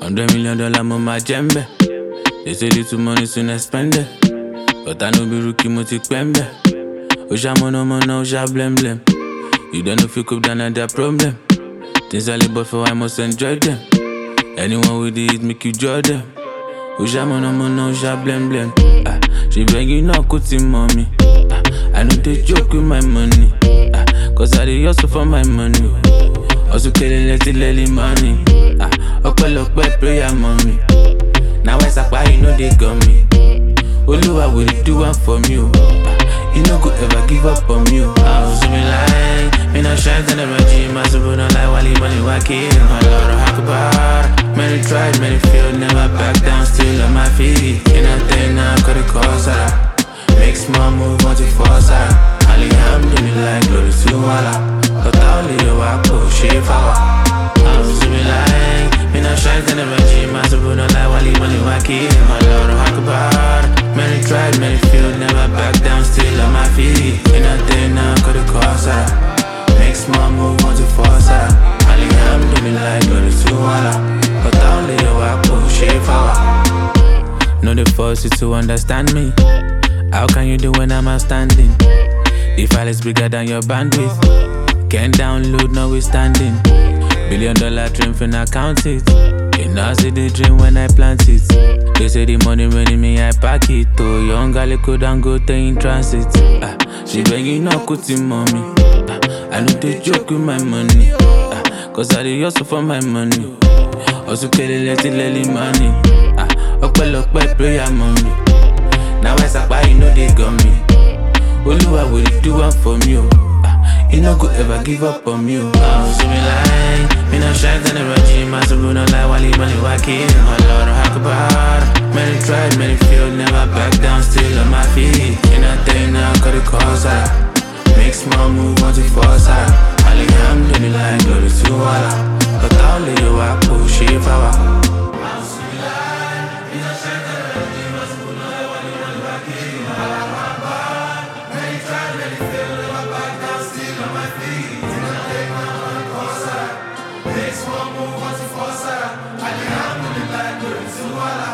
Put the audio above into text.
$100 million my jembe. They say little money soon I spend it. But I know be rookie moti kwembe. Oja mono oja blem blem. You don't know if you could down at their problem. Things I live but for I must enjoy them. Anyone with it make you join them. Oja mono oja blem blem. She begging no kuti mommy. I know they joke with my money. Cause I dey hustle for my money. Also killing let money. Up prayer mommy. Now I sapa you know they got me. Oluwa will do one for me. You no go ever give up on me. I was doing like me no shine in the regime. I suppose no like Wally money wacky. My Lord Akbar. Many tried, many failed, never back down, still on my feet. In a thing now, cut it cause make small move, want to force Alhamdulillah, glory to Allah. But only you are push it forward. I was doing like me no shine in the regime. I suppose no like Wally money wacky. My Lord Akbar. Many tried, many failed, never back down, still on my feet. In a thing now, cut it cause make small move, want to force Alhamdulillah, glory to Allah. But only you are push it forward. No they force you to understand me. How can you do when I'm outstanding? The file is bigger than your bandwidth. Can't download notwithstanding. $1 billion dream finna count it. You know see the dream when I plant it. They say the money running me, I pack it. Oh, young girl could and go in transit. She begging no kuti mommy. I know they joke with my money. Cause I dey hustle for my money. Also killing let money. Up prayer mommy. Now I sapa you know they got me. Oluwa will do one for me. You no go ever give up on me. See me like me no shine in the regime. I suppose no like Wally money wacky. My Lord Akbar. Many tried, many failed, never back down, still on my feet. In a thing now, cut it cause make small move, want to force Alhamdulillah, glory to Allah. But only you are push it forward. Next one move, what's it for, sir? Alhamdulillah, glory to Allah.